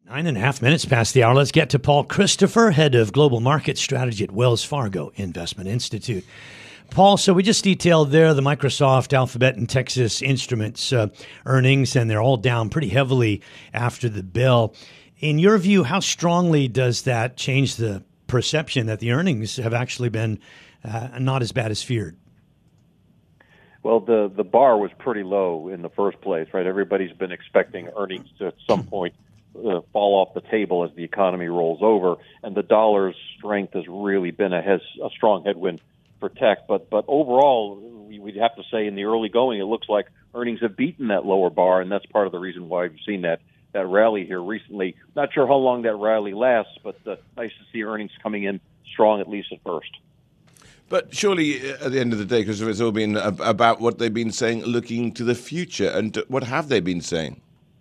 9.5 minutes past the hour. Let's get to Paul Christopher, head of global market strategy at Wells Fargo Investment Institute. Paul, so we just detailed there the Microsoft, Alphabet, and Texas Instruments earnings, and they're all down pretty heavily after the bell. In your view, how strongly does that change the perception that the earnings have actually been not as bad as feared? Well, the bar was pretty low in the first place, right? Everybody's been expecting earnings to at some point fall off the table as the economy rolls over, and the dollar's strength has really been a strong headwind for tech. But overall, we'd have to say in the early going, it looks like earnings have beaten that lower bar, and that's part of the reason why we've seen that rally here recently. Not sure how long that rally lasts, but nice to see earnings coming in strong, at least at first. But surely, at the end of the day, because it's all been about what they've been saying, looking to the future, and what have they been saying?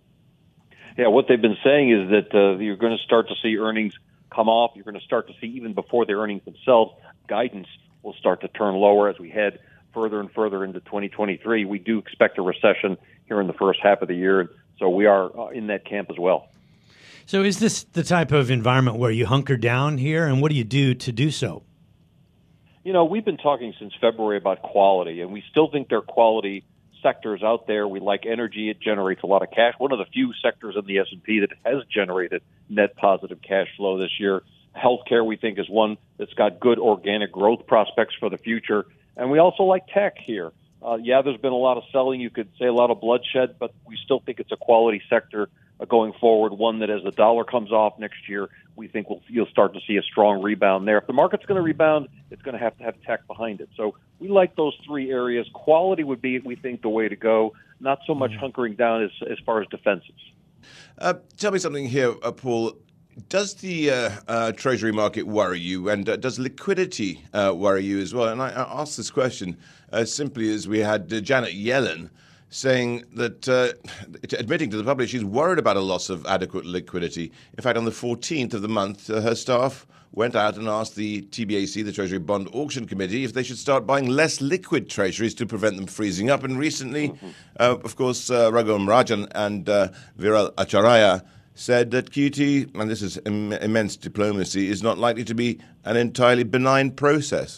Yeah, what they've been saying is that you're going to start to see earnings come off. You're going to start to see, even before the earnings themselves, guidance will start to turn lower as we head further and further into 2023. We do expect a recession here in the first half of the year, so we are in that camp as well. So is this the type of environment where you hunker down here, and what do you do to do so? You know, we've been talking since February about quality, and we still think there are quality sectors out there. We like energy. It generates a lot of cash. One of the few sectors in the S&P that has generated net positive cash flow this year. Healthcare, we think, is one that's got good organic growth prospects for the future. And we also like tech here. There's been a lot of selling. You could say a lot of bloodshed, but we still think it's a quality sector going forward, one that as the dollar comes off next year, we think you'll start to see a strong rebound there. If the market's going to rebound, it's going to have tech behind it. So we like those three areas. Quality would be, we think, the way to go, not so much hunkering down as far as defensives. Tell me something here, Paul. Does the Treasury market worry you, and does liquidity worry you as well? And I ask this question simply as we had Janet Yellen saying that, admitting to the public, she's worried about a loss of adequate liquidity. In fact, on the 14th of the month, her staff went out and asked the TBAC, the Treasury Bond Auction Committee, if they should start buying less liquid treasuries to prevent them freezing up. And recently, of course, Raghuram Rajan and Viral Acharya said that QT, and this is immense diplomacy, is not likely to be an entirely benign process.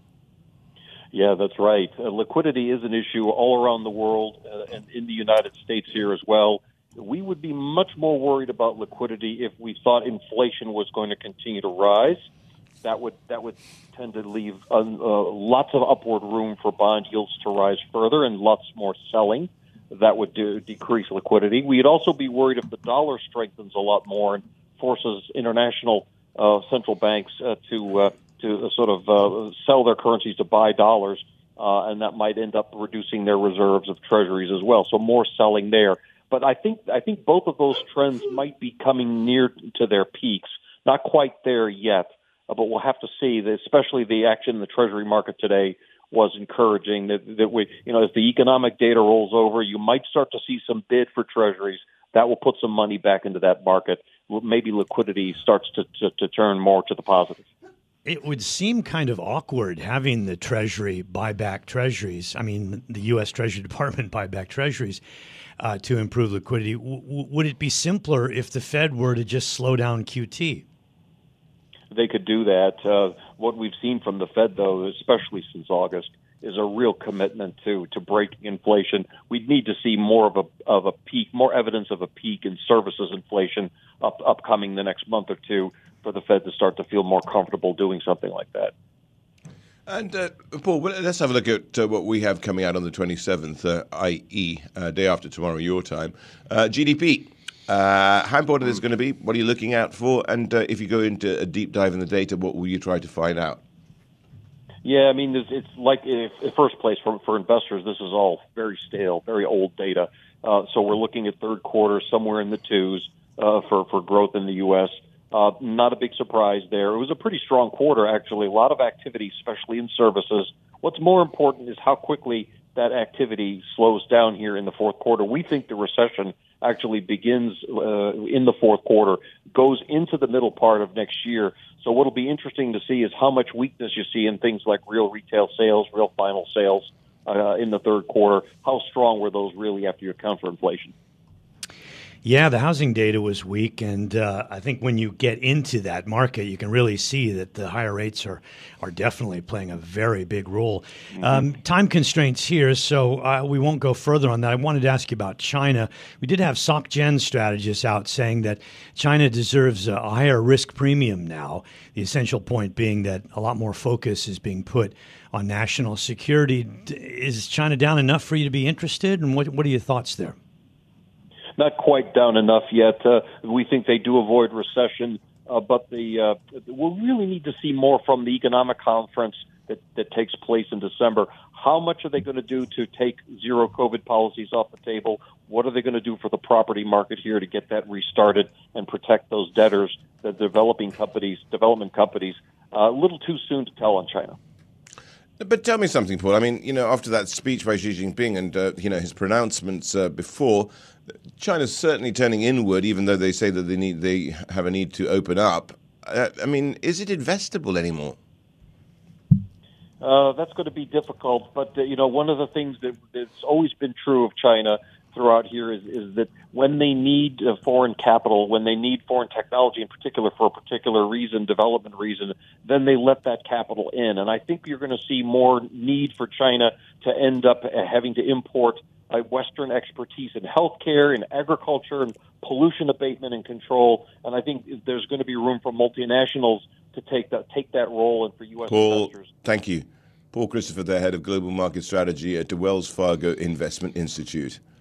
Yeah, that's right. Liquidity is an issue all around the world and in the United States here as well. We would be much more worried about liquidity if we thought inflation was going to continue to rise. That would tend to leave lots of upward room for bond yields to rise further and lots more selling. That would decrease liquidity. We'd also be worried if the dollar strengthens a lot more and forces international central banks to sort of sell their currencies to buy dollars, and that might end up reducing their reserves of treasuries as well. So more selling there. But I think both of those trends might be coming near to their peaks. Not quite there yet, but we'll have to see. Especially the action in the Treasury market today was encouraging. That we, as the economic data rolls over, you might start to see some bid for treasuries. That will put some money back into that market. Maybe liquidity starts to turn more to the positive. It would seem kind of awkward having the Treasury buy back treasuries. I mean, the U.S. Treasury Department buy back treasuries to improve liquidity. Would it be simpler if the Fed were to just slow down QT? They could do that. What we've seen from the Fed, though, especially since August, is a real commitment to breaking inflation. We'd need to see more of a peak, more evidence of a peak in services inflation upcoming the next month or two for the Fed to start to feel more comfortable doing something like that. And, Paul, let's have a look at what we have coming out on the 27th, i.e. Day after tomorrow, your time. GDP. How important is it going to be? What are you looking out for? And if you go into a deep dive in the data, what will you try to find out? Yeah, I mean, it's like, in first place, for investors, this is all very stale, very old data. So we're looking at third quarter somewhere in the twos for growth in the U.S. Not a big surprise there. It was a pretty strong quarter, actually. A lot of activity, especially in services. What's more important is how quickly that activity slows down here in the fourth quarter. We think the recession actually begins in the fourth quarter, goes into the middle part of next year. So what'll be interesting to see is how much weakness you see in things like real retail sales, real final sales in the third quarter. How strong were those really after you account for inflation? Yeah, the housing data was weak, and I think when you get into that market, you can really see that the higher rates are definitely playing a very big role. Time constraints here, so we won't go further on that. I wanted to ask you about China. We did have SocGen strategists out saying that China deserves a higher risk premium now, the essential point being that a lot more focus is being put on national security. Is China down enough for you to be interested, and what are your thoughts there? Not quite down enough yet. We think they do avoid recession, but we'll really need to see more from the economic conference that takes place in December. How much are they going to do to take zero COVID policies off the table? What are they going to do for the property market here to get that restarted and protect those debtors, the development companies? A little too soon to tell on China. But tell me something, Paul. I mean, after that speech by Xi Jinping and, his pronouncements before, China's certainly turning inward, even though they say that they have a need to open up. I mean, is it investable anymore? That's going to be difficult. But, one of the things that's always been true of China throughout here is that when they need foreign capital, when they need foreign technology in particular for a particular reason, development reason, then they let that capital in. And I think you're going to see more need for China to end up having to import Western expertise in healthcare, in agriculture, and pollution abatement and control. And I think there's going to be room for multinationals to take that role and for U.S. investors. Thank you. Paul Christopher, the head of global market strategy at the Wells Fargo Investment Institute.